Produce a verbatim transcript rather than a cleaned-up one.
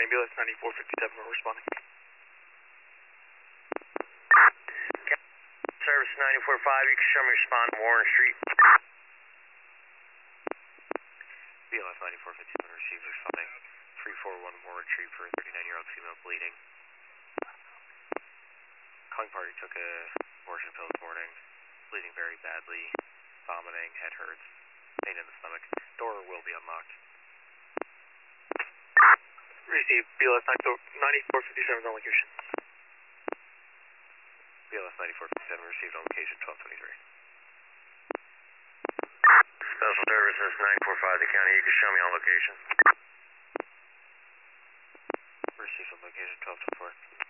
County, B L S ninety-four fifty-seven, we're responding. Service ninety-four five, you can show me respond to Warren Street. B L S ninety-four fifty-seven received responding. three four one Warren Street for a thirty-nine-year-old female bleeding. Calling party took a abortion pill this morning. Bleeding very badly. Vomiting, head hurts, pain in the stomach. Door will be unlocked. Received, B L S ninety-four fifty-seven on location. B L S ninety-four fifty-seven received on location twelve twenty-three. Special Services nine four five, the county, you can show me on location. Received on location twelve twenty-four.